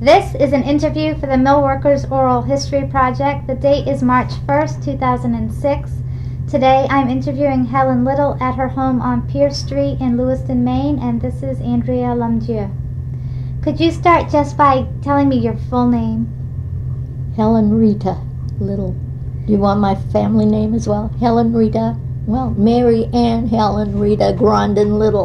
This is an interview for the Millworkers Oral History Project. The date is March 1st, 2006. Today I'm interviewing Helen Little at her home on Pierce Street in Lewiston, Maine, and this is Andrea Lumdieu. Could you start just by telling me your full name? Helen Rita Little. Do you want my family name as well? Helen Rita, well, Mary Ann Helen Rita Grandin Little.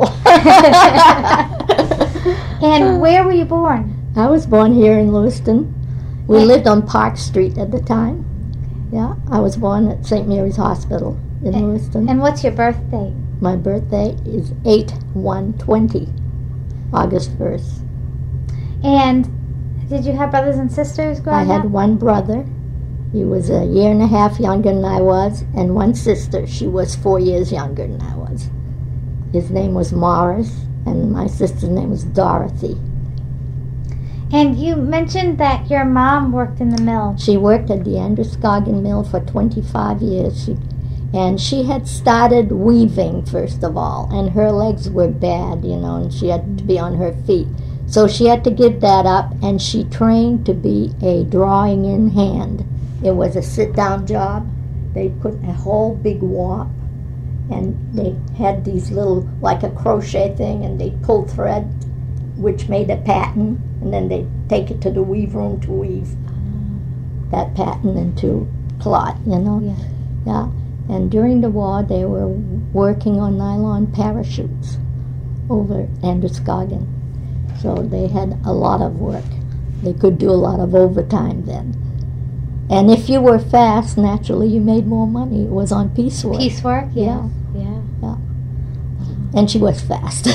And where were you born? I was born here in Lewiston. We lived on Park Street at the time. Yeah, I was born at St. Mary's Hospital in Lewiston. And what's your birth date? My birthday is 8/1/20, August 1st. And did you have brothers and sisters growing I up? had one brother. He was a year and a half younger than I was, and one sister. She was 4 years younger than I was. His name was Morris, and my sister's name was Dorothy. And you mentioned that your mom worked in the mill. She worked at the Androscoggin Mill for 25 years. She had started weaving, first of all, and her legs were bad, and she had to be on her feet. So she had to give that up, and she trained to be a drawing in hand. It was a sit-down job. They put a whole big warp, and they had these little, like a crochet thing, and they pull thread, which made a pattern, and then they take it to the weave room to weave that pattern into cloth, Yeah. And during the war, they were working on nylon parachutes over Androscoggin. So they had a lot of work. They could do a lot of overtime then. And if you were fast, naturally, you made more money. It was on piecework. Piecework, Yeah. And she was fast.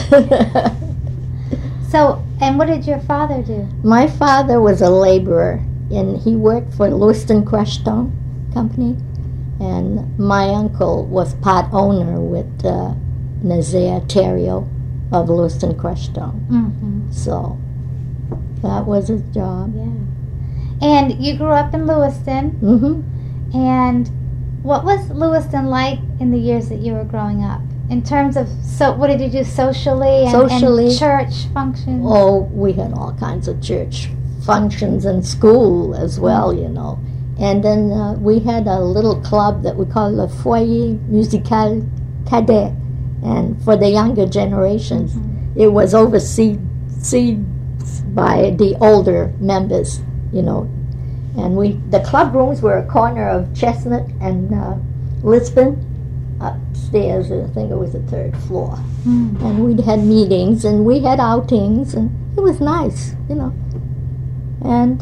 So, and what did your father do? My father was a laborer, and he worked for Lewiston Crush Stone Company, and my uncle was part owner with Nazaire Theriault of Lewiston Crush Stone. Mm-hmm. So that was his job. Yeah. And you grew up in Lewiston. Mm-hmm. And what was Lewiston like in the years that you were growing up? In terms of, what did you do socially and church functions? Oh, we had all kinds of church functions and school as well, And then we had a little club that we called the Foyer Musical Cadet. And for the younger generations, it was overseen by the older members, And the club rooms were a corner of Chestnut and Lisbon. Upstairs, I think it was the third floor. And we'd had meetings, and we had outings, and it was nice, And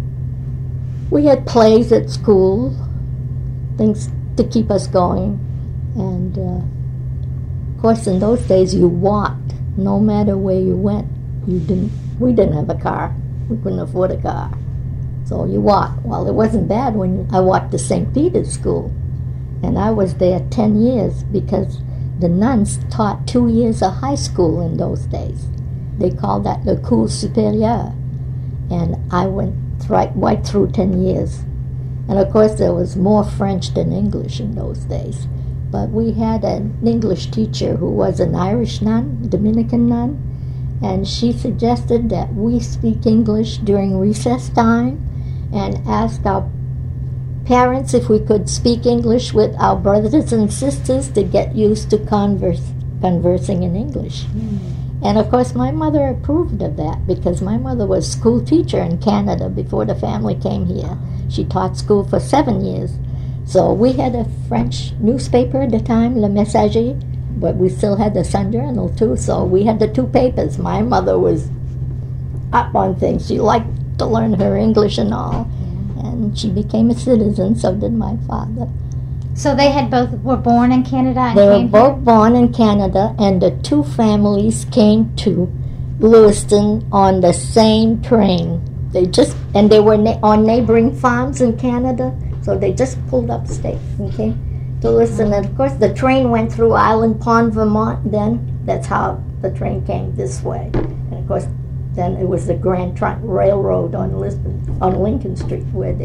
we had plays at school, things to keep us going. And, of course, in those days, you walked. No matter where you went, we didn't have a car. We couldn't afford a car. So you walked. Well, it wasn't bad when I walked to St. Peter's School. And I was there 10 years because the nuns taught 2 years of high school in those days. They called that the Cours Supérieur. And I went right through 10 years. And of course there was more French than English in those days. But we had an English teacher who was an Irish nun, Dominican nun, and she suggested that we speak English during recess time and asked our parents if we could speak English with our brothers and sisters to get used to conversing in English. And of course my mother approved of that because my mother was a school teacher in Canada before the family came here. She taught school for 7 years. So we had a French newspaper at the time, Le Messager, but we still had the Sun Journal too, so we had the two papers. My mother was up on things. She liked to learn her English and all. And she became a citizen, so did my father. So they were born in Canada and They came were both born in Canada, and the two families came to Lewiston on the same train. They were on neighboring farms in Canada, so they just pulled upstate and came to Lewiston. And of course the train went through Island Pond, Vermont then. That's how the train came this way. And of course then it was the Grand Trunk Railroad on Lincoln Street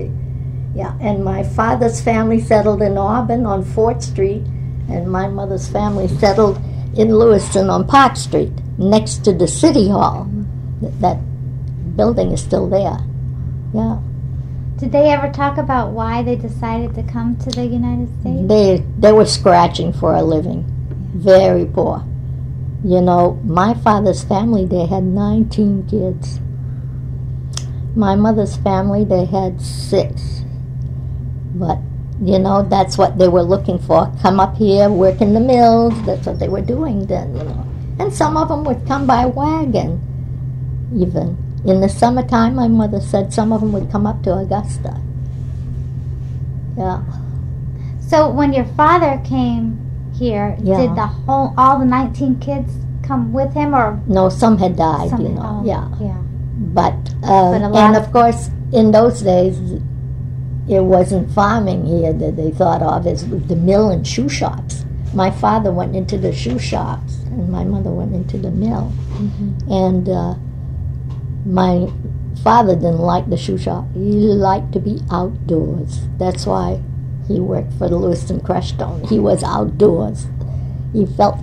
and my father's family settled in Auburn on 4th Street, and my mother's family settled in Lewiston on Park Street, next to the City Hall, that building is still there. Yeah. Did they ever talk about why they decided to come to the United States? They were scratching for a living. Very poor. You know, my father's family, they had 19 kids. My mother's family, they had 6. But, you know, that's what they were looking for. Come up here, work in the mills. That's what they were doing then, you know. And some of them would come by wagon, even. In the summertime, my mother said some of them would come up to Augusta. Yeah. So when your father came here, did all the 19 kids come with him, or? No, some had died, some you know. Yeah. Yeah. But and of course, in those days, it wasn't farming here that they thought of as the mill and shoe shops. My father went into the shoe shops, and my mother went into the mill. Mm-hmm. And my father didn't like the shoe shop. He liked to be outdoors. That's why he worked for the Lewiston Crushstone. He was outdoors. He felt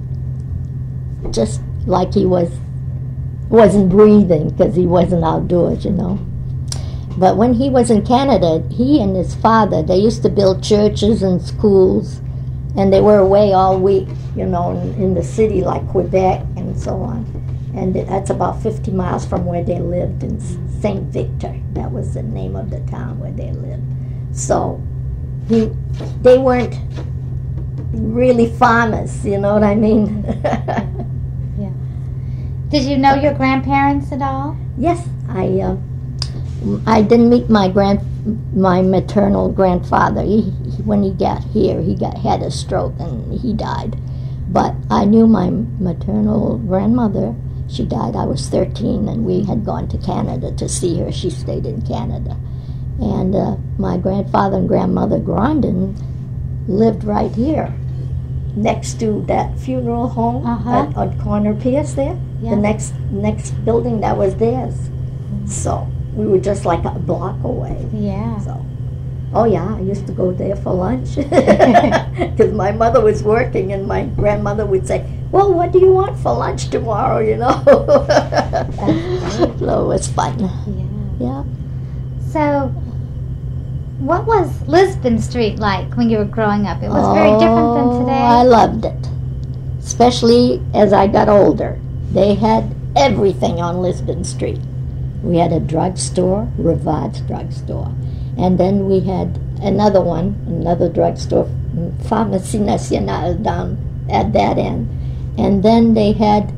just like he wasn't breathing because he wasn't outdoors, you know. But when he was in Canada, he and his father, they used to build churches and schools, and they were away all week, you know, in the city like Quebec and so on. And that's about 50 miles from where they lived in St. Victor. That was the name of the town where they lived. So they weren't really farmers, you know what I mean? Yeah. Did you know your grandparents at all? Yes, I didn't meet my maternal grandfather. When he got here, had a stroke and he died. But I knew my maternal grandmother. She died. I was 13, and we had gone to Canada to see her. She stayed in Canada. And my grandfather and grandmother Grondin lived right here, next to that funeral home on Corner Pierce there. Yeah. The next building, that was theirs. So we were just like a block away. Yeah. So, oh yeah, I used to go there for lunch because my mother was working, and my grandmother would say, "Well, what do you want for lunch tomorrow?" You know. So it was fun. Yeah. So, what was Lisbon Street like when you were growing up? It was very different than today. I loved it, especially as I got older. They had everything on Lisbon Street. We had a drugstore, Rivard's drugstore, and then we had another drugstore, Pharmacie Nationale, down at that end. And then they had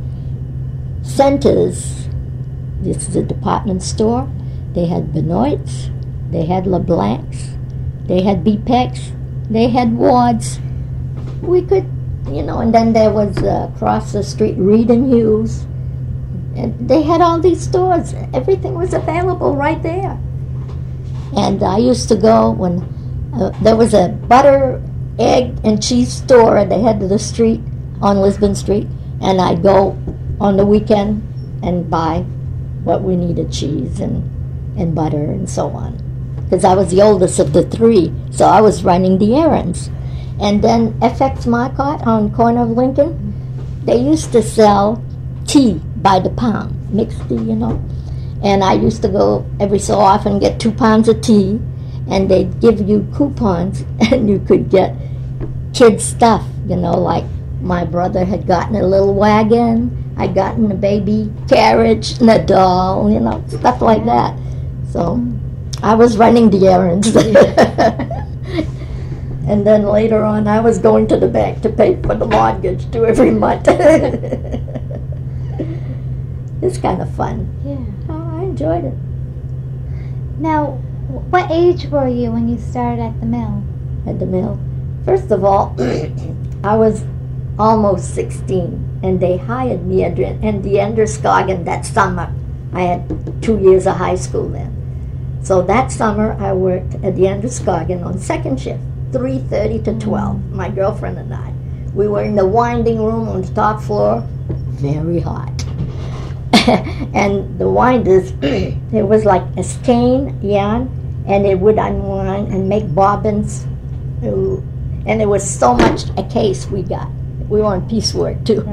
centers. This is a department store. They had Benoit's, they had LeBlanc's, they had BPEX, they had Ward's. We could, you know, and then there was across the street Reed and Hughes. And they had all these stores. Everything was available right there. And I used to go when there was a butter, egg, and cheese store at the head of the street on Lisbon Street, and I'd go on the weekend and buy what we needed, cheese and butter and so on. Because I was the oldest of the 3, so I was running the errands. And then FX Marcotte on corner of Lincoln, they used to sell tea by the pound, mixed tea, you know. And I used to go every so often get 2 pounds of tea, and they'd give you coupons, and you could get kids' stuff, you know, like my brother had gotten a little wagon, I'd gotten a baby carriage and a doll, you know, stuff like that. So I was running the errands. And then later on, I was going to the bank to pay for the mortgage too every month. It's kind of fun. Yeah. Oh, I enjoyed it. Now, what age were you when you started at the mill? At the mill? First of all, I was almost 16, and they hired me in the Androscoggin that summer. I had 2 years of high school then. So that summer, I worked at the Androscoggin on second shift, 3:30 to 12, my girlfriend and I. We were in the winding room on the top floor, very hot. And the winders, it was like a skein yarn, and it would unwind and make bobbins. And it was so much a case we got. We were on piecework too.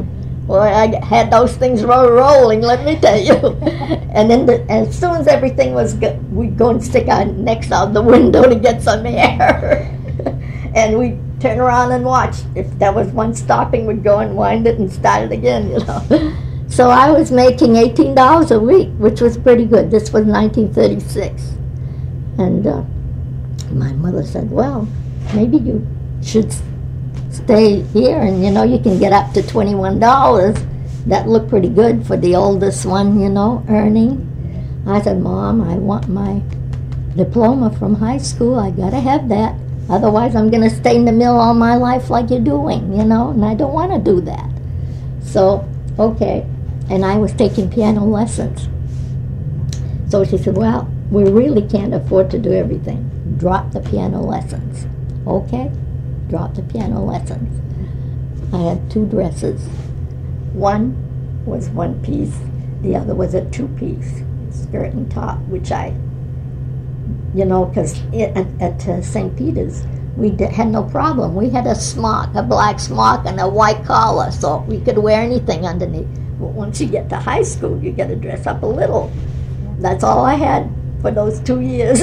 Well, I had those things rolling, let me tell you. And then as soon as everything was good, we'd go and stick our necks out the window to get some air. And we'd turn around and watch. If there was one stopping, we'd go and wind it and start it again, you know. So I was making $18 a week, which was pretty good. This was 1936. And my mother said, well, maybe you should stay here and, you know, you can get up to $21. That looked pretty good for the oldest one, you know, earning. I said, Mom, I want my diploma from high school. I got to have that. Otherwise, I'm going to stay in the mill all my life like you're doing, you know, and I don't want to do that. So, okay. And I was taking piano lessons. So she said, well, we really can't afford to do everything. Drop the piano lessons. Okay? Drop the piano lessons. I had 2 dresses. One was 1 piece. The other was a 2-piece, skirt and top, which I, you know, because at St. Peter's, we had no problem. We had a smock, a black smock and a white collar, so we could wear anything underneath. But once you get to high school, you got to dress up a little. That's all I had for those 2 years.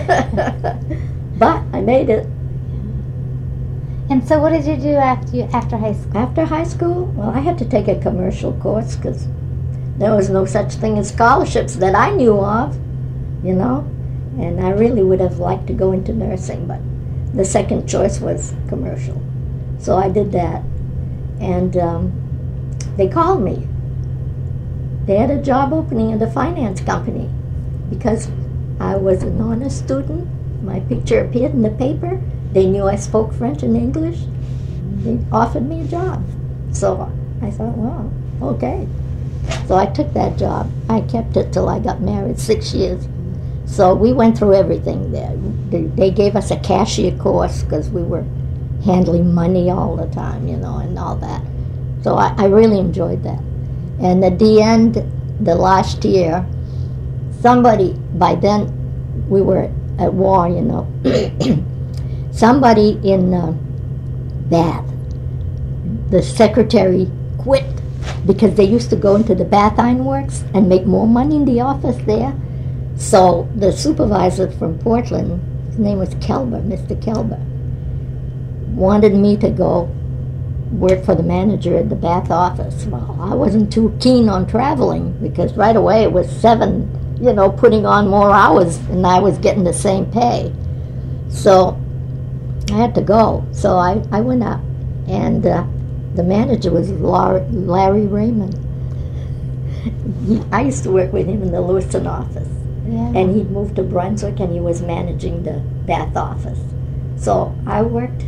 But I made it. And so what did you do after high school? After high school, well, I had to take a commercial course because there was no such thing as scholarships that I knew of, you know. And I really would have liked to go into nursing, but the second choice was commercial. So I did that. And they called me. They had a job opening at a finance company because I was an honor student. My picture appeared in the paper. They knew I spoke French and English. They offered me a job. So I thought, well, okay. So I took that job. I kept it till I got married, 6 years. So we went through everything there. They gave us a cashier course because we were handling money all the time, you know, and all that. So I really enjoyed that. And at the end, the last year, somebody, by then we were at war, you know, somebody in Bath, the secretary quit because they used to go into the Bath Iron Works and make more money in the office there. So the supervisor from Portland, his name was Kelber, Mr. Kelber, wanted me to go work for the manager at the Bath office. Well, I wasn't too keen on traveling because right away it was 7, you know, putting on more hours and I was getting the same pay. So I had to go. So I went up and the manager was Larry Raymond. I used to work with him in the Lewiston office. Yeah. And he'd moved to Brunswick and he was managing the Bath office. So I worked,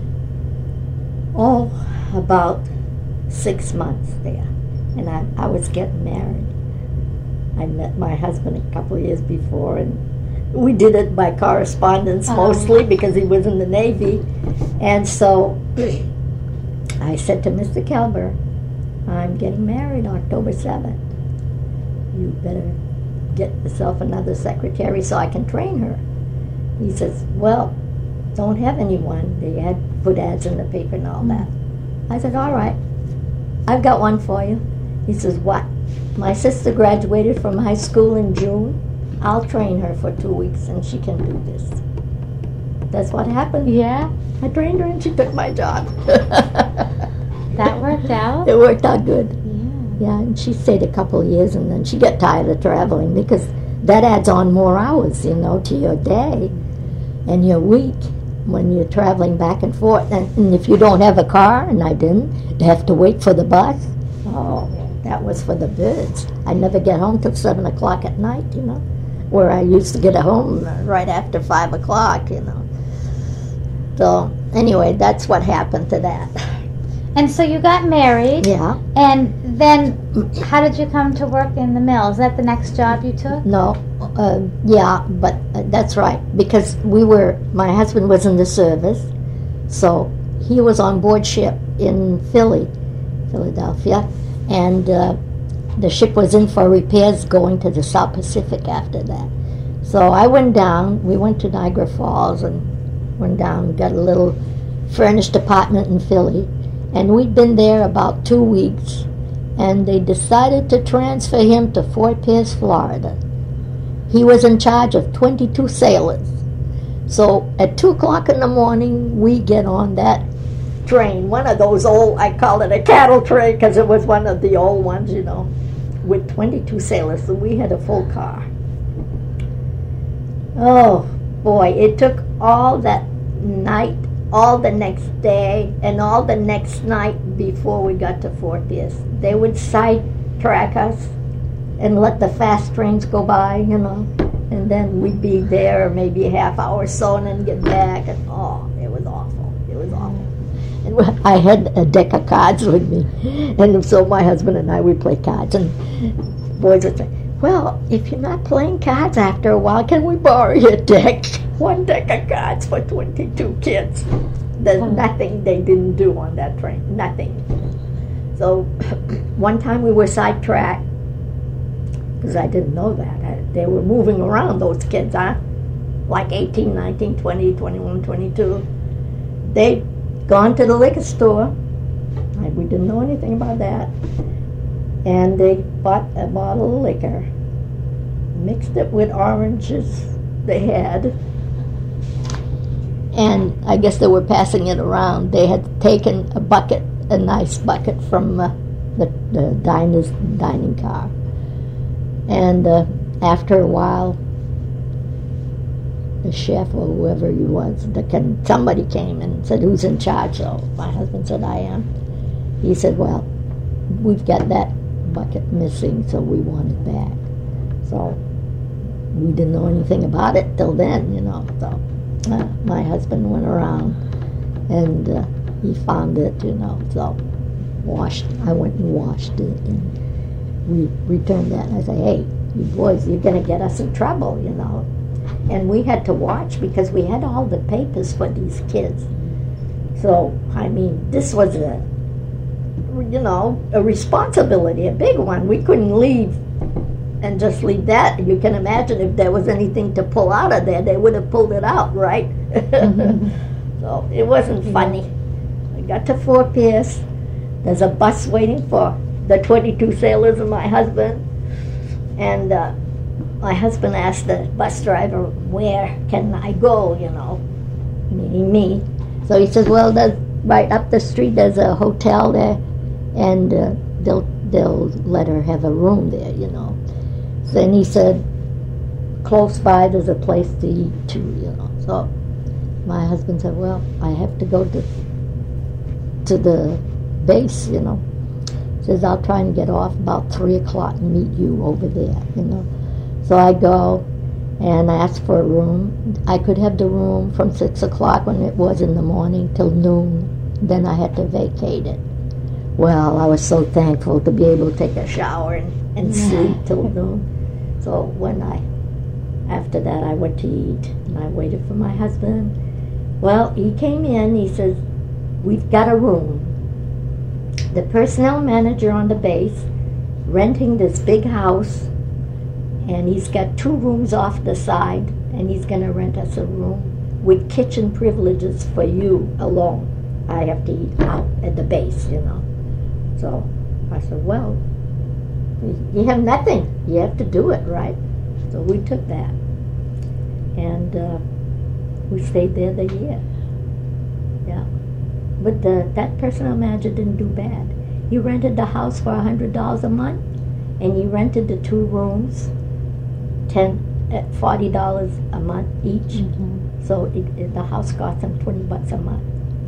about 6 months there. And I was getting married. I met my husband a couple of years before and we did it by correspondence mostly because he was in the Navy. And so I said to Mr. Kelber, I'm getting married October 7th. You better get yourself another secretary so I can train her. He says, well, don't have anyone. They had put ads in the paper and all that. I said, all right, I've got one for you. He says, what? My sister graduated from high school in June. I'll train her for 2 weeks and she can do this. That's what happened. Yeah. I trained her and she took my job. That worked out? It worked out good. Yeah. Yeah, and she stayed a couple of years and then she got tired of traveling because that adds on more hours, you know, to your day and your week when you're traveling back and forth. And if you don't have a car, and I didn't, you have to wait for the bus. Oh, that was for the birds. I never get home till 7 o'clock at night, you know, where I used to get home right after 5 o'clock, you know. So anyway, that's what happened to that. And so you got married. Yeah. And then how did you come to work in the mill? Is that the next job you took? No. Yeah, but that's right. Because my husband was in the service, so he was on board ship in Philadelphia, and the ship was in for repairs going to the South Pacific after that. So I went down, we went to Niagara Falls and went down, got a little furnished apartment in Philly, and we'd been there about 2 weeks, and they decided to transfer him to Fort Pierce, Florida. He was in charge of 22 sailors. So at 2 o'clock in the morning, we get on that train, one of those old, I call it a cattle train because it was one of the old ones, you know, with 22 sailors. So we had a full car. Oh, boy, it took all that night, all the next day, and all the next night before we got to Fort Pierce. They would sidetrack us and let the fast trains go by, you know, and then we'd be there maybe a half hour or so and then get back, and oh, it was awful. It was awful. And I had a deck of cards with me, and so my husband and I would play cards, and boys would say, well, if you're not playing cards after a while, can we borrow your deck? One deck of cards for 22 kids. There's nothing they didn't do on that train, nothing. So one time we were sidetracked, because I didn't know that. They were moving around, those kids, huh? Like 18, 19, 20, 21, 22. They'd gone to the liquor store. We didn't know anything about that. And they bought a bottle of liquor, mixed it with oranges they had, and I guess they were passing it around. They had taken a bucket, a nice bucket from the diner's dining car. And after a while, the chef or whoever he was, somebody came and said, who's in charge? So my husband said, I am. He said, well, we've got that bucket missing, so we want it back. So we didn't know anything about it till then, you know. So my husband went around and he found it, you know. So I went and washed it, and we returned that. And I said, hey, you boys, you're going to get us in trouble, you know. And we had to watch because we had all the papers for these kids. So, I mean, this was a responsibility, a big one. We couldn't leave and just leave that. You can imagine if there was anything to pull out of there, they would have pulled it out, right? So it wasn't funny. I got to Fort Pierce. There's a bus waiting for the 22 sailors and my husband. And my husband asked the bus driver, where can I go, you know, meaning me. So he says, well, there's right up the street, there's a hotel there, and they'll let her have a room there, you know. Then he said, close by there's a place to eat too, you know. So my husband said, well, I have to go to the base, you know. He says, I'll try and get off about 3 o'clock and meet you over there, you know. So I go and ask for a room. I could have the room from 6 o'clock when it was in the morning till noon. Then I had to vacate it. Well, I was so thankful to be able to take a shower and sleep till noon. So after that I went to eat, and I waited for my husband. Well, he came in, he says, we've got a room. The personnel manager on the base renting this big house, and he's got 2 rooms off the side, and he's going to rent us a room with kitchen privileges for you alone. I have to eat out at the base, you know. So I said, well, you have nothing. You have to do it, right? So we took that. And we stayed there the year. Yeah. But that personnel manager didn't do bad. He rented the house for $100 a month, and he rented the 2 rooms at $40 a month each. Mm-hmm. So the house cost him $20 a month.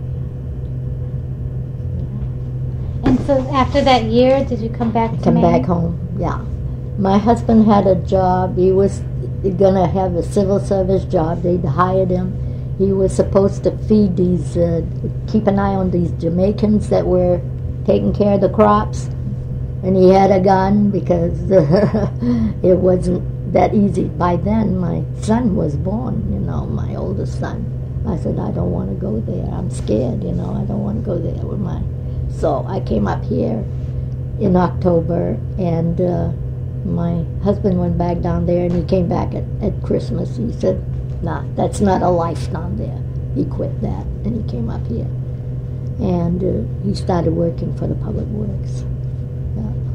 And so after that year, did you come back to Maine? Back home, yeah. My husband had a job. He was going to have a civil service job. They'd hired him. He was supposed to feed these, keep an eye on these Jamaicans that were taking care of the crops. And he had a gun because it wasn't that easy. By then, my son was born, you know, my oldest son. I said, I don't want to go there. I'm scared, you know. I don't want to go there with my... So I came up here in October, and my husband went back down there, and he came back at Christmas. He said, nah, that's not a life down there. He quit that, and he came up here. And he started working for the Public Works. Yeah.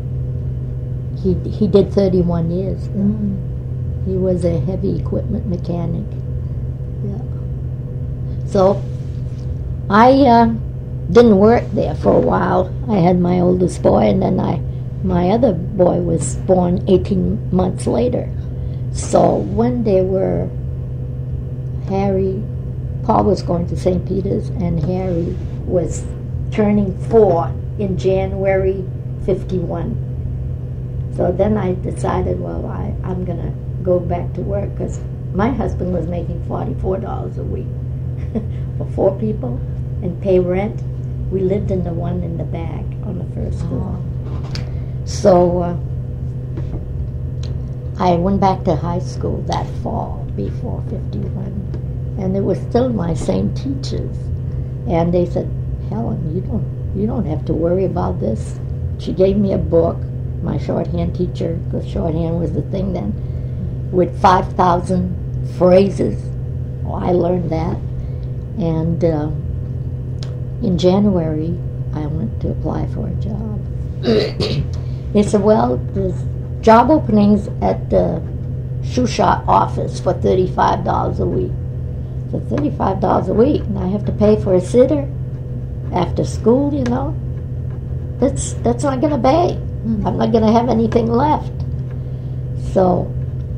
He did 31 years. He was a heavy equipment mechanic. Yeah. So I didn't work there for a while. I had my oldest boy, and then my other boy was born 18 months later. So when they were, Paul was going to St. Peter's, and Harry was turning 4 in January 51. So then I decided, well, I'm going to go back to work, because my husband was making $44 a week for 4 people and pay rent. We lived in the one in the back on the first floor. So I went back to high school that fall before 51, and it was still my same teachers. And they said, Helen, you don't have to worry about this. She gave me a book, my shorthand teacher, because shorthand was the thing then, with 5,000 phrases. Oh, I learned that. And in January, I went to apply for a job. They said, well, there's job openings at the shoe shop office for $35 a week. So $35 a week, and I have to pay for a sitter after school, you know. That's not going to pay. I'm not going to have anything left. So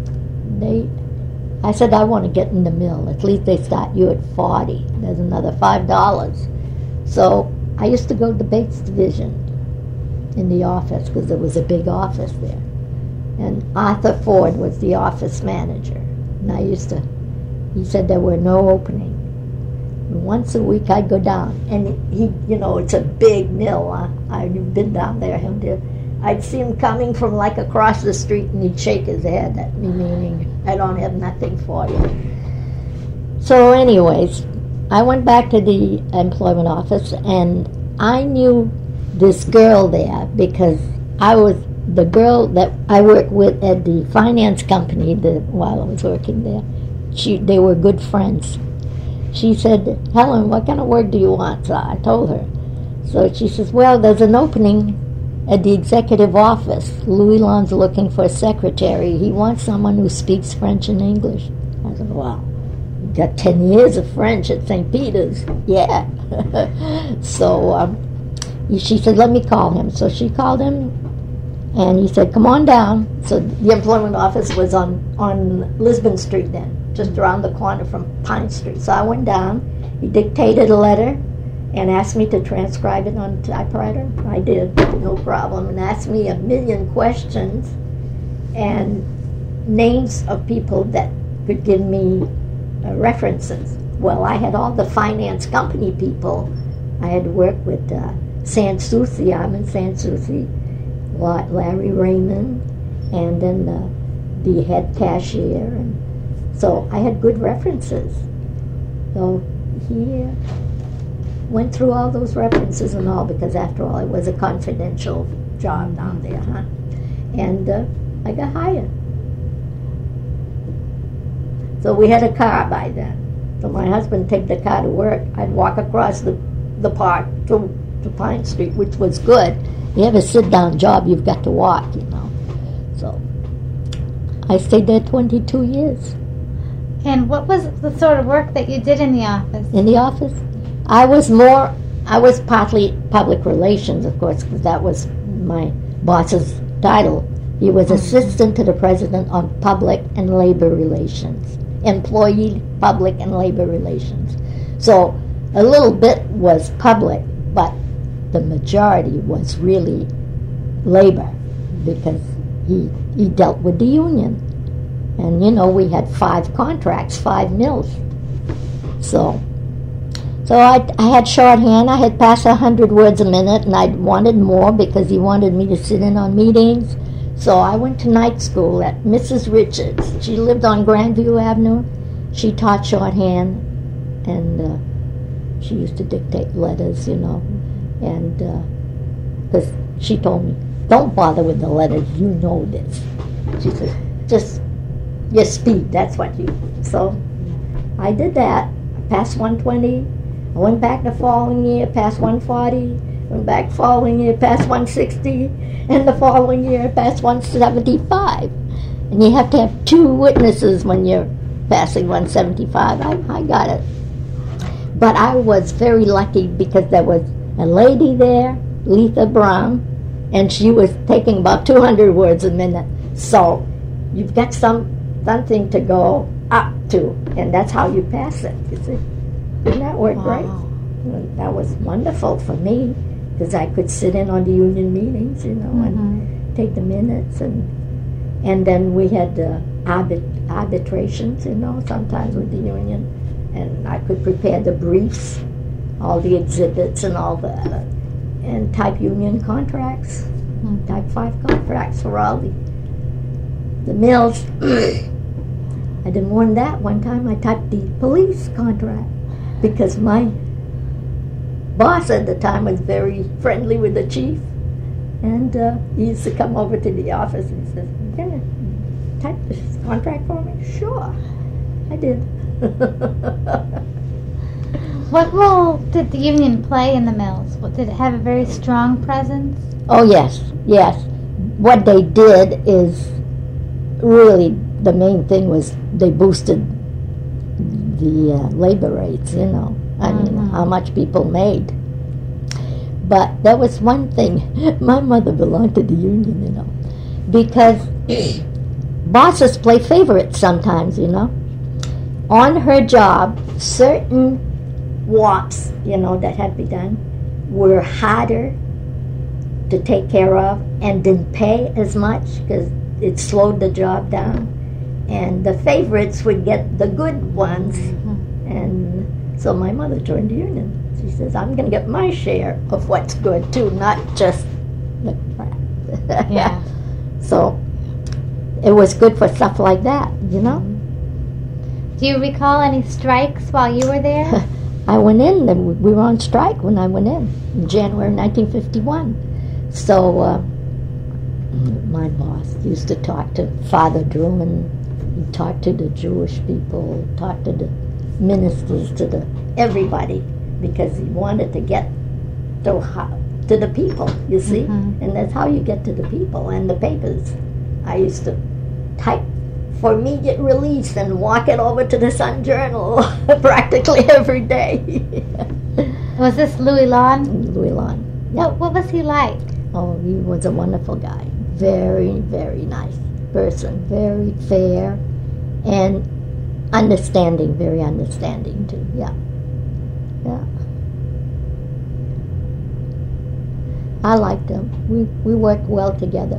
I said, I want to get in the mill. At least they start you at 40. There's another $5. So I used to go to the Bates Division in the office, because there was a big office there. And Arthur Ford was the office manager. And he said there were no openings. Once a week I'd go down, and it's a big mill. I've been down there. I'd see him coming from like across the street, and he'd shake his head at me, meaning, I don't have nothing for you. So anyways, I went back to the employment office, and I knew this girl there because I was the girl that I worked with at the finance company while I was working there. They were good friends. She said, Helen, what kind of work do you want? So I told her. So she says, well, there's an opening at the executive office. Louis Lon's looking for a secretary. He wants someone who speaks French and English. I said, wow, you got 10 years of French at St. Peter's. Yeah. So she said, let me call him. So she called him, and he said, come on down. So the employment office was on Lisbon Street then, just around the corner from Pine Street. So I went down. He dictated a letter and asked me to transcribe it on typewriter. I did, no problem, and asked me a million questions and names of people that could give me references. Well, I had all the finance company people. I had worked with Sanssouci, Armin Sanssouci, Larry Raymond, and then the head cashier. And so I had good references. So he went through all those references and all, because after all, it was a confidential job down there, huh? And I got hired. So we had a car by then. So my husband would take the car to work. I'd walk across the park to Pine Street, which was good. You have a sit-down job, you've got to walk, you know. So I stayed there 22 years. And what was the sort of work that you did in the office? In the office? I was partly public relations, of course, because that was my boss's title. He was assistant to the president on public and labor relations, employee public and labor relations. So a little bit was public, but the majority was really labor, because he dealt with the union. And, we had 5 contracts, 5 mills. So I had shorthand. I had passed 100 words a minute, and I wanted more because he wanted me to sit in on meetings. So I went to night school at Mrs. Richards. She lived on Grandview Avenue. She taught shorthand, and she used to dictate letters, and because she told me, don't bother with the letters, you know this. She said, just your speed, that's what you. So I did that. I passed 120. I went back the following year, passed 140. Went back following year past 160, and the following year past 175. And you have to have 2 witnesses when you're passing 175. I got it. But I was very lucky because there was a lady there, Letha Brown, and she was taking about 200 words a minute. So you've got something to go up to, and that's how you pass it, you see. Didn't that work great? And that was wonderful for me because I could sit in on the union meetings, and take the minutes, and then we had arbitrations, sometimes with the union, and I could prepare the briefs, all the exhibits and all that, and type union contracts, type 5 contracts for all the mills. I didn't want that. One time I typed the police contract because my boss at the time was very friendly with the chief, and he used to come over to the office and he says, "You gonna type this contract for me?" Sure, I did. What role did the union play in the mills? Did it have a very strong presence? Oh, yes. What they did is really the main thing was they boosted the labor rates, I mean, how much people made. But there was one thing. My mother belonged to the union, because bosses play favorites sometimes, On her job, certain walks, that had to be done were harder to take care of and didn't pay as much because it slowed the job down. And the favorites would get the good ones. And so my mother joined the union. She says, I'm going to get my share of what's good, too, not just the crap. Yeah. So it was good for stuff like that, Do you recall any strikes while you were there? I went in, and we were on strike when I went in January 1951. So my boss used to talk to Father Drummond, he'd talk to the Jewish people, talk to the ministers, to everybody, because he wanted to get to the people, you see? And that's how you get to the people and the papers. I used to type for immediate release and walk it over to the Sun Journal practically every day. Was this Louis Lawn? Louis Lawn. Yeah. What was he like? Oh, he was a wonderful guy. Very, very nice person. Very fair and understanding, very understanding too. Yeah. I liked him. We worked well together.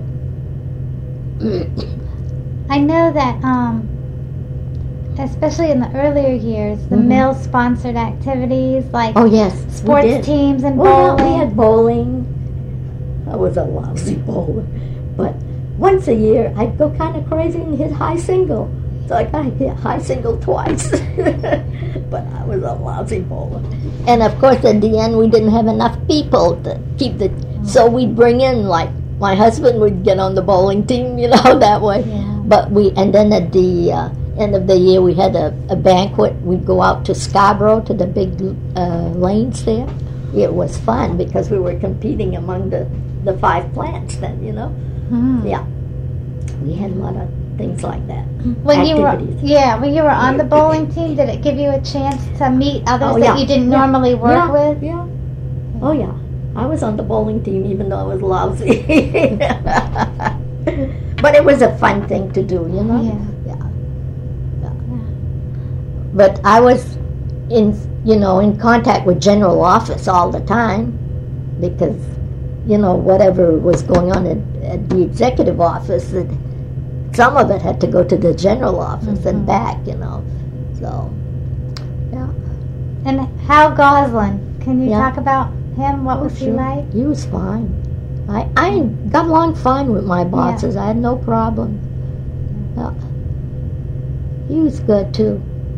I know that, especially in the earlier years, the mill sponsored activities like sports teams and bowling. We had bowling. I was a lousy bowler, but once a year I'd go kind of crazy and hit high single. So I got hit high single twice, but I was a lousy bowler. And of course, at the end, we didn't have enough people to keep so we'd bring in, like, my husband would get on the bowling team, that way. Yeah. But and then at the end of the year, we had a banquet. We'd go out to Scarborough, to the big lanes there. It was fun because we were competing among the 5 plants then, Yeah. We had a lot of things like that. When you were on the bowling team, did it give you a chance to meet others that you didn't normally work with? Yeah. Oh, yeah. I was on the bowling team even though I was lousy. But it was a fun thing to do, Yeah. But I was in contact with general office all the time because, whatever was going on at the executive office, some of it had to go to the general office and back, So, yeah. And Hal Goslin, can you talk about him? What was he like? He was fine. I got along fine with my bosses. I had no problem. Yeah. He was good too.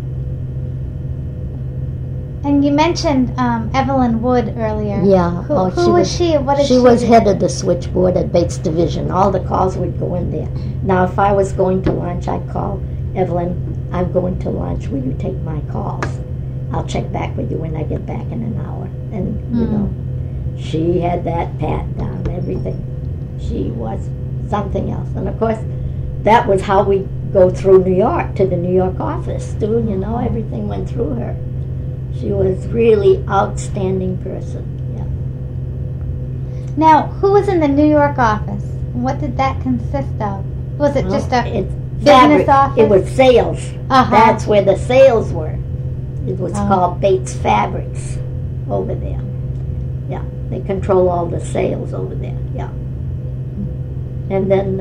And you mentioned Evelyn Wood earlier. Yeah. Who was she? What did she was do? head of the switchboard at Bates Division. All the calls would go in there. Now, if I was going to lunch, I'd call Evelyn, I'm going to lunch. Will you take my calls? I'll check back with you when I get back in an hour. And, She had that pat down, everything. She was something else. And of course, that was how we go through New York to the New York office, too. You know, everything went through her. She was really outstanding person. Yeah. Now, who was in the New York office? What did that consist of? Was it just a business office? It was sales. Uh-huh. That's where the sales were. It was called Bates Fabrics over there. Yeah, they control all the sales over there. Yeah. And then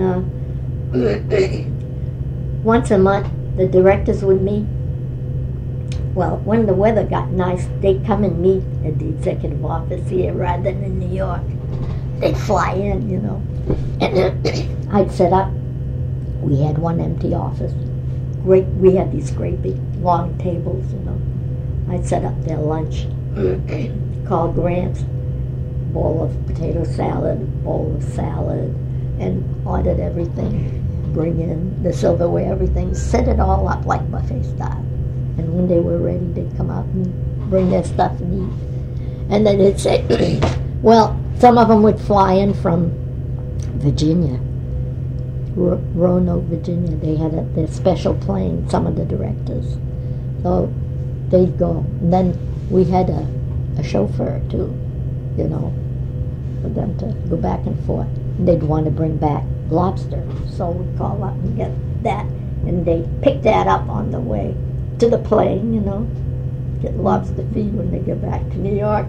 once a month, the directors would meet. Well, when the weather got nice, they'd come and meet at the executive office here rather than in New York. They'd fly in, you know. And then I'd set up. We had one empty office. We had these great big long tables, you know. I'd set up their lunch, called Grant's, bowl of potato salad, bowl of salad, and ordered everything. Bring in the silverware, everything, set it all up like buffet style. And when they were ready, they'd come out and bring their stuff and eat. And then they'd say, well, some of them would fly in from Virginia, Roanoke, Virginia. They had their special plane, some of the directors. So they'd go. And then we had a chauffeur, too, you know, for them to go back and forth. And they'd want to bring back lobster. So we'd call up and get that. And they'd pick that up on the way to the plane, you know, get lobster feed when they get back to New York.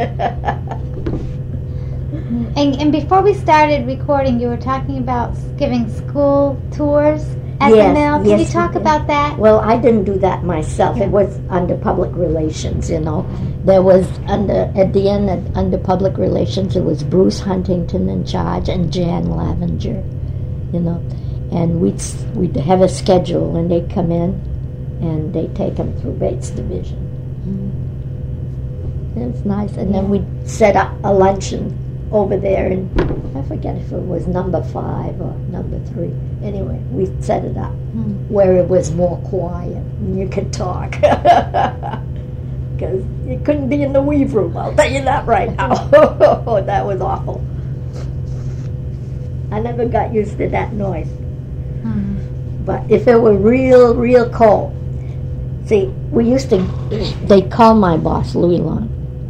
And before we started recording, you were talking about giving school tours at the mill. Can you talk about that? Well, I didn't do that myself. It was under public relations, you know. There was at the end under public relations, it was Bruce Huntington in charge and Jan Lavenger, you know. And we'd have a schedule, and they'd come in, and they take them through Bates Division. It's nice. And then we'd set up a luncheon over there, and I forget if it was number 5 or number 3. Anyway, we set it up where it was more quiet and you could talk. Because you couldn't be in the weave room, I'll tell you that right now. That was awful. I never got used to that noise. But if it were real, real cold, see, we used to, they'd call my boss, Louis Long,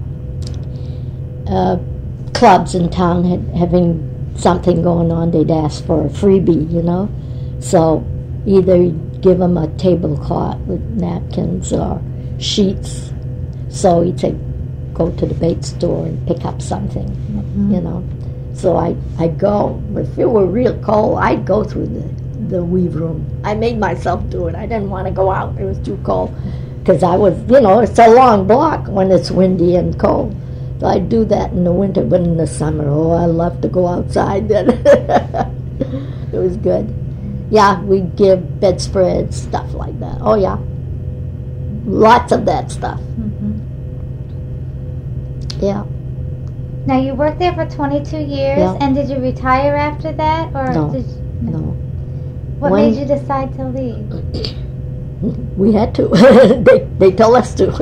clubs in town having something going on, they'd ask for a freebie, you know. So either you'd give them a tablecloth with napkins or sheets. So he'd say, go to the Bates store and pick up something, you know. So I'd go. If it were real cold, I'd go through the weave room. I made myself do it. I didn't want to go out. It was too cold. Because I was, you know, it's a long block when it's windy and cold. So I do that in the winter, but in the summer, I love to go outside then. It was good. Yeah, we give bedspreads, stuff like that. Oh, yeah. Lots of that stuff. Yeah. Now, you worked there for 22 years, and did you retire after that? Or No. No. What made you decide to leave? We had to. They told us to.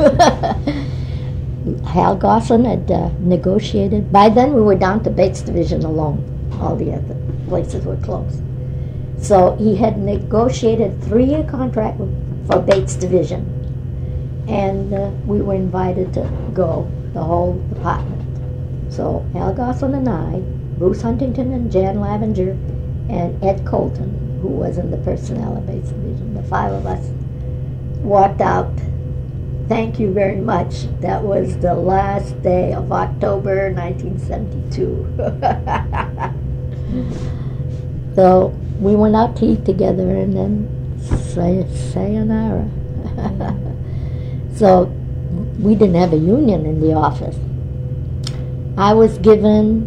Hal Gosselin had negotiated. By then we were down to Bates Division alone. All the other places were closed. So he had negotiated a 3-year contract for Bates Division. And we were invited to go, the whole department. So Hal Gosselin and I, Bruce Huntington and Jan Lavenger, and Ed Colton, who was in the personnel of Bates Division, the 5 of us, walked out. Thank you very much. That was the last day of October 1972. So we went out to eat together and then sayonara. So we didn't have a union in the office. I was given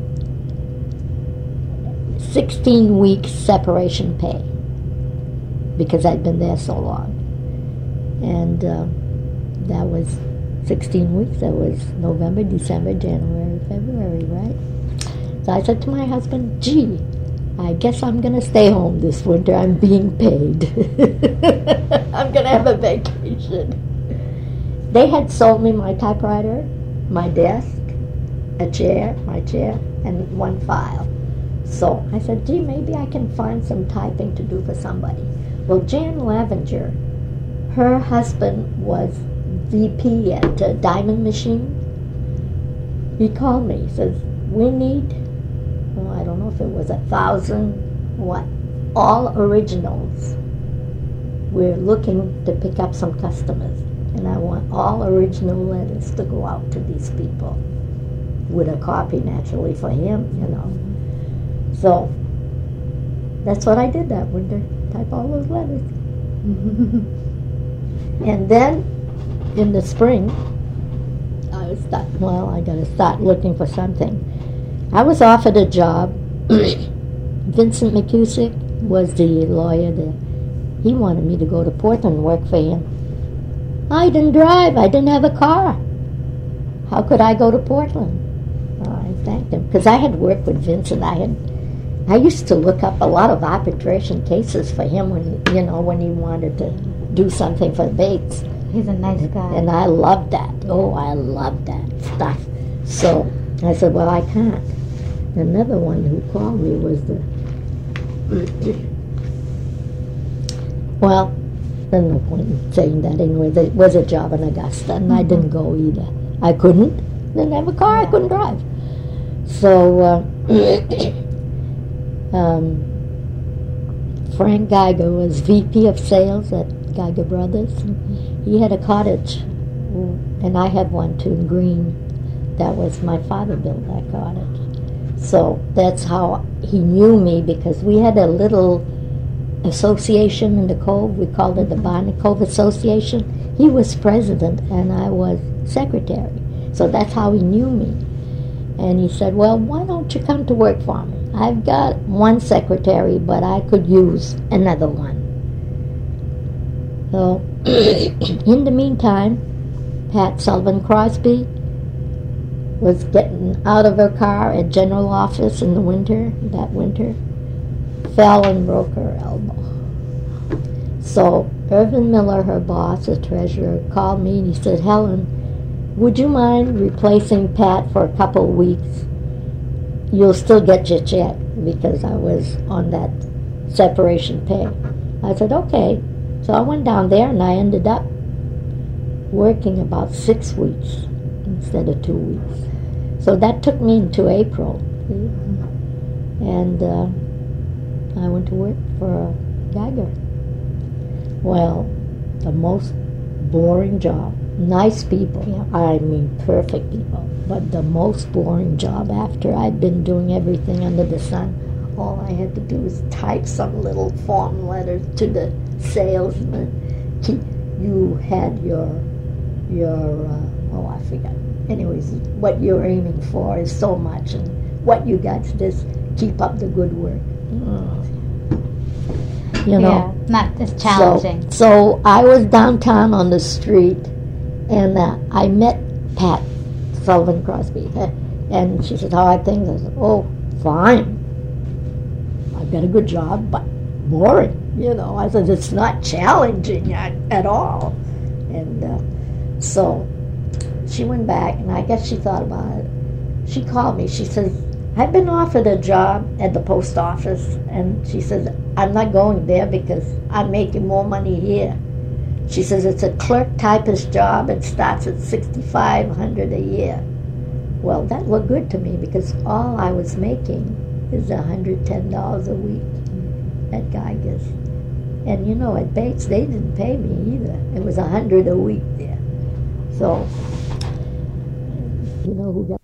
16 weeks separation pay because I'd been there so long. And that was 16 weeks. That was November, December, January, February, right? So I said to my husband, gee, I guess I'm going to stay home this winter. I'm being paid. I'm going to have a vacation. They had sold me my typewriter, my desk, a chair, my chair, and one file. So I said, gee, maybe I can find some typing to do for somebody. Well, Jan Lavenger, her husband was VP at Diamond Machine. He called me. He says, we need, well, I don't know if it was 1,000, all originals. We're looking to pick up some customers, and I want all original letters to go out to these people with a copy, naturally, for him, So that's what I did that winter, type all those letters. And then in the spring, I got to start looking for something. I was offered a job. Vincent McCusick was the lawyer there. He wanted me to go to Portland and work for him. I didn't drive. I didn't have a car. How could I go to Portland? I thanked him, because I had worked with Vincent. I used to look up a lot of arbitration cases for him when he wanted to do something for Bates. He's a nice guy. And I loved that. Oh, I loved that stuff. So I said, well, I can't. Another one who called me was well, there's no point in saying that anyway. There was a job in Augusta, and I didn't go either. I couldn't. Didn't have a car. I couldn't drive. So Frank Geiger was VP of sales at Geiger Brothers. He had a cottage, and I had one too in Green. That was my father built that cottage. So that's how he knew me, because we had a little association in the Cove. We called it the Barney Cove Association. He was president and I was secretary. So that's how he knew me. And he said, well, why don't you come to work for me? I've got one secretary, but I could use another one. So in the meantime, Pat Sullivan Crosby was getting out of her car at General Office in the winter, that winter, fell and broke her elbow. So Irvin Miller, her boss, the treasurer, called me and he said, Helen, would you mind replacing Pat for a couple of weeks? You'll still get your check, because I was on that separation pay. I said, okay. So I went down there and I ended up working about 6 weeks instead of 2 weeks. So that took me into April. And I went to work for Geiger. Well, the most boring job. Nice people, I mean perfect people, but the most boring job after I'd been doing everything under the sun. All I had to do was type some little form letter to the salesman. You had your I forgot. Anyways, what you're aiming for is so much, and what you got to just keep up the good work. Yeah, not as challenging. So I was downtown on the street, and I met Pat Sullivan Crosby, and she said, how are things? I said, oh, fine. I've got a good job, but boring. I said, it's not challenging at all. And so she went back, and I guess she thought about it. She called me. She says, I've been offered a job at the post office, and she says, I'm not going there because I'm making more money here. She says, it's a clerk typist job and starts at $6,500 a year. Well, that looked good to me, because all I was making is $110 a week at Geiger's. And at Bates, they didn't pay me either. It was $100 a week there. So, who got...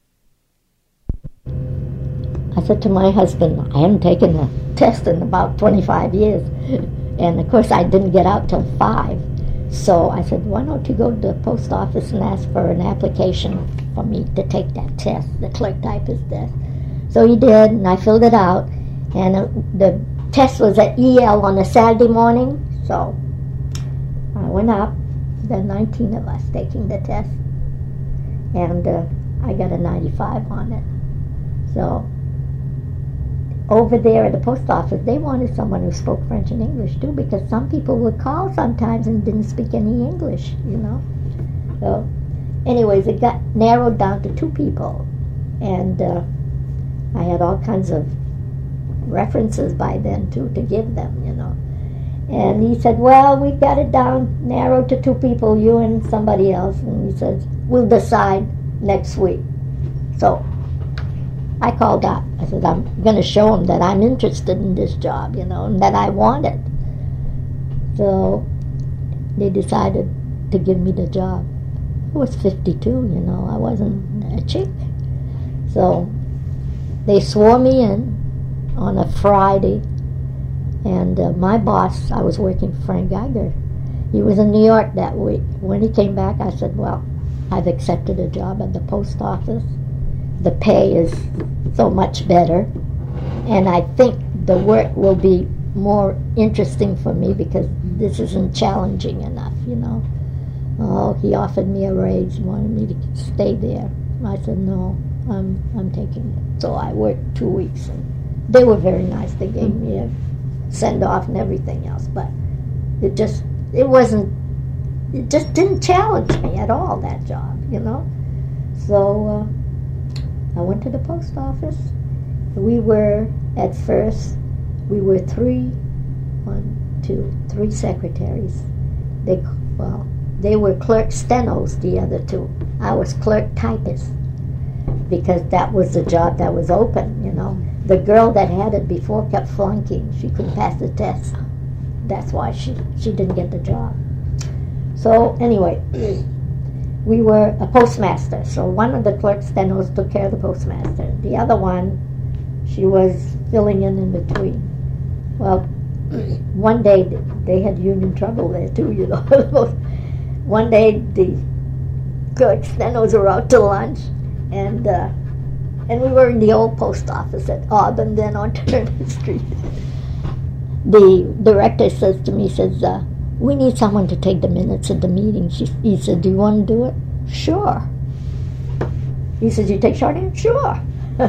I said to my husband, I haven't taken a test in about 25 years. And of course, I didn't get out till 5. So I said, why don't you go to the post office and ask for an application for me to take that test, the clerk typist test. So he did, and I filled it out. And the test was at EL on a Saturday morning. So I went up. There were 19 of us taking the test. And I got a 95 on it. So over there at the post office, they wanted someone who spoke French and English too, because some people would call sometimes and didn't speak any English, So anyways, it got narrowed down to 2 people. And I had all kinds of references by then, too, to give them, you know. And he said, well, we've got it down, narrowed to 2 people, you and somebody else. And he says, we'll decide next week. So I called up. I said, I'm going to show them that I'm interested in this job, you know, and that I want it. So they decided to give me the job. I was 52, you know, I wasn't a chick. So they swore me in on a Friday. And my boss, I was working for Frank Geiger. He was in New York that week. When he came back, I said, well, I've accepted a job at the post office. The pay is so much better. And I think the work will be more interesting for me because this isn't challenging enough, you know. Oh, he offered me a raise, he wanted me to stay there. I said, no, I'm taking it. So I worked 2 weeks. And they were very nice. They gave me a send off and everything else, but it just didn't challenge me at all, that job, you know. So I went to the post office. We were at first 3 secretaries. They were clerk stenos, the other 2. I was clerk typist because that was the job that was open, you know. The girl that had it before kept flunking. She couldn't pass the test. That's why she didn't get the job. So anyway, we were a postmaster. So one of the clerk stenos took care of the postmaster. The other one, she was filling in between. Well, one day they had union trouble there too, you know. One day the clerk stenos were out to lunch, and we were in the old post office at Auburn, then on Turner Street. The director says to me, we need someone to take the minutes of the meeting. He said, do you want to do it? Sure. He says, you take shorthand? Sure.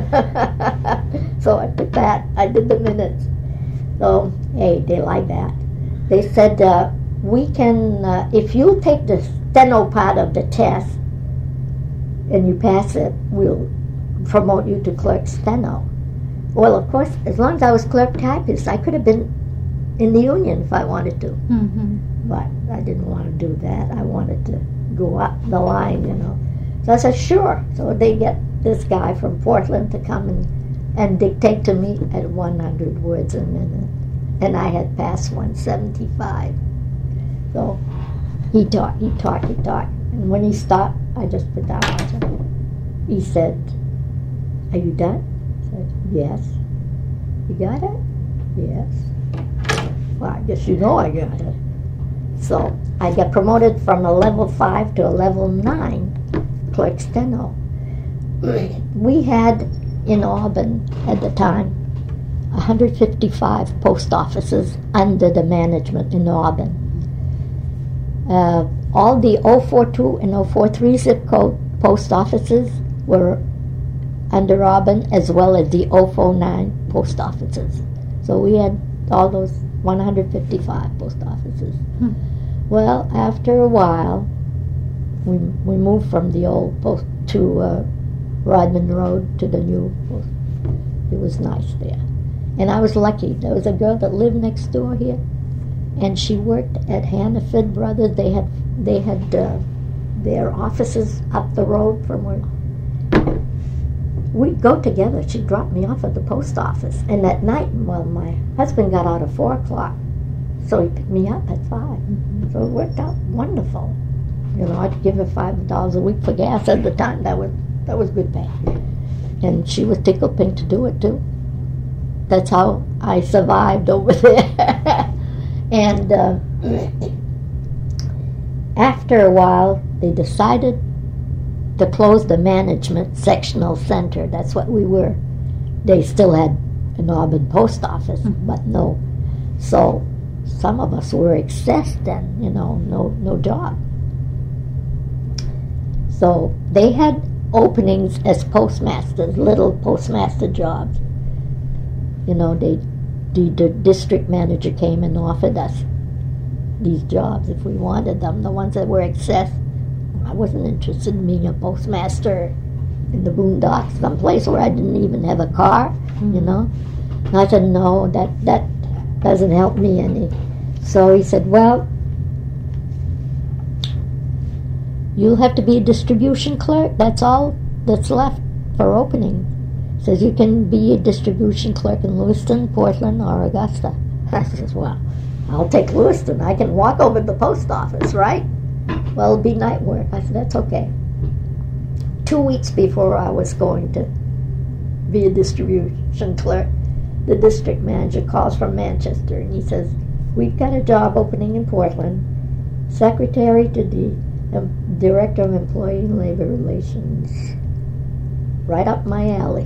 So I took that. I did the minutes. So, hey, they like that. They said, we can, if you take the steno part of the test and you pass it, we'll promote you to clerk steno. Well, of course, as long as I was clerk typist, I could have been in the union if I wanted to. Mm-hmm. But I didn't want to do that. I wanted to go up the line, you know. So I said, sure. So they get this guy from Portland to come and dictate to me at 100 words a minute. And I had passed 175. So he talked. And when he stopped, I just put down my pen. He said, are you done? I said, yes. You got it? Yes. Well, I guess you know I got it. So I got promoted from a level 5 to a level 9 clerk steno. We had in Auburn at the time 155 post offices under the management in Auburn. All the 042 and 043 zip code post offices were under Auburn, as well as the 049 post offices. So we had all those 155 post offices. Well, after a while, we moved from the old post to Rodman Road to the new post. It was nice there. And I was lucky. There was a girl that lived next door here, and she worked at Hannaford Brothers. They had their offices up the road from where we'd go together. She'd drop me off at the post office, and at night, well, my husband got out at 4 o'clock, so he picked me up at 5. Mm-hmm. So it worked out wonderful. You know, I'd give her $5 a week for gas at the time. That was good pay, and she was tickled pink to do it too. That's how I survived over there. And after a while, they decided to close the management sectional center. That's what we were. They still had an Auburn post office, but no. So some of us were excess then, you know, no job. So they had openings as postmasters, little postmaster jobs. You know, the district manager came and offered us these jobs if we wanted them. The ones that were excess, I wasn't interested in being a postmaster in the boondocks, someplace where I didn't even have a car, you know. And I said, no, that doesn't help me any. So he said, well, you'll have to be a distribution clerk. That's all that's left for opening. He says, you can be a distribution clerk in Lewiston, Portland, or Augusta. I says, well, I'll take Lewiston. I can walk over to the post office, right? Well, it'll be night work. I said, that's okay. 2 weeks before I was going to be a distribution clerk, the district manager calls from Manchester, and he says, we've got a job opening in Portland, secretary to the director of employee and labor relations. Right up my alley.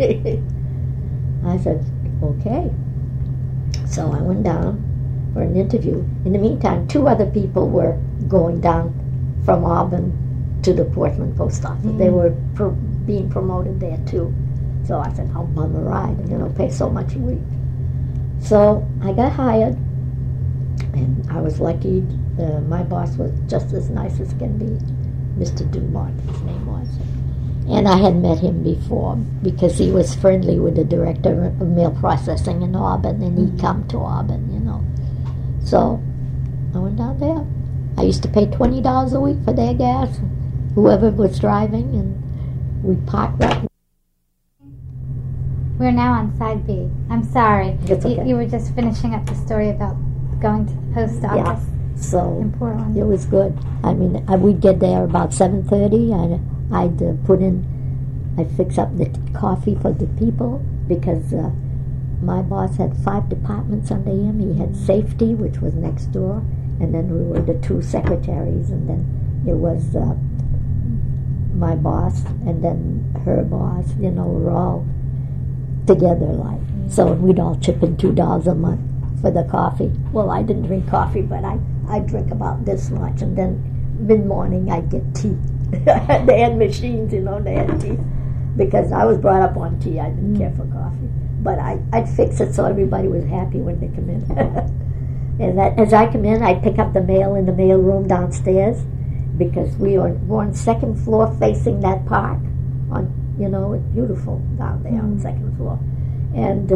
I said, okay. So I went down for an interview. In the meantime, 2 other people were going down from Auburn to the Portland post office. They were being promoted there too. So I said, I'll bum a ride, pay so much a week. So I got hired, and I was lucky. My boss was just as nice as can be, Mr. Dumont, his name was. And I had met him before because he was friendly with the director of mail processing in Auburn, and he'd come to Auburn, So I went down there. I used to pay $20 a week for their gas, whoever was driving, and we parked right. We're now on side B. I'm sorry. It's okay. You were just finishing up the story about going to the post office in Portland. It was good. I mean, we'd get there about 7:30. I'd fix up the coffee for the people because my boss had 5 departments under him. He had safety, which was next door, and then we were the 2 secretaries, and then it was my boss and then her boss. We were all together like. So we'd all chip in $2 a month for the coffee. Well, I didn't drink coffee, but I drink about this much, and then mid-morning I'd get tea. They had machines, they had tea. Because I was brought up on tea, I didn't care for coffee. But I'd fix it so everybody was happy when they come in. And as I come in, I'd pick up the mail in the mail room downstairs because we're on 2nd floor facing that park. It's beautiful down there on the 2nd floor. And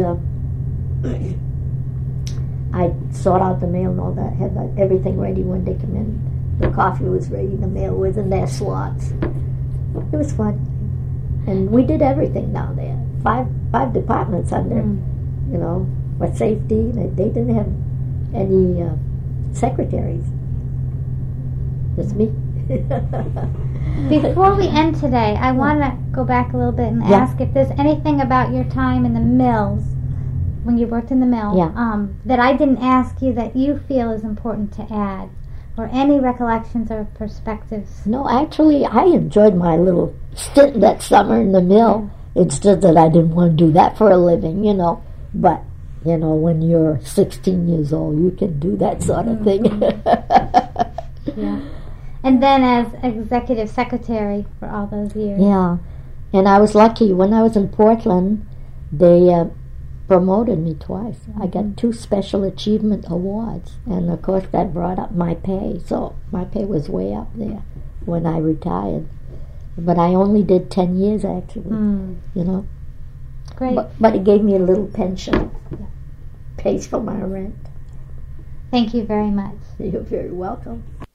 I'd sort out the mail and all that, have everything ready when they come in. The coffee was ready, the mail was in their slots. It was fun. And we did everything down there. 5 departments under, for safety. They didn't have any secretaries. Just me. Before we end today, I want to go back a little bit and ask if there's anything about your time in the mills, when you worked in the mill, that I didn't ask you that you feel is important to add, or any recollections or perspectives. No, actually, I enjoyed my little stint that summer in the mill. It's just that I didn't want to do that for a living, But, when you're 16 years old, you can do that sort of thing. And then as executive secretary for all those years. Yeah. And I was lucky. When I was in Portland, they promoted me twice. I got 2 special achievement awards. And, of course, that brought up my pay. So my pay was way up there when I retired. But I only did 10 years, actually, Great. But it gave me a little pension. Pays for my rent. Thank you very much. You're very welcome.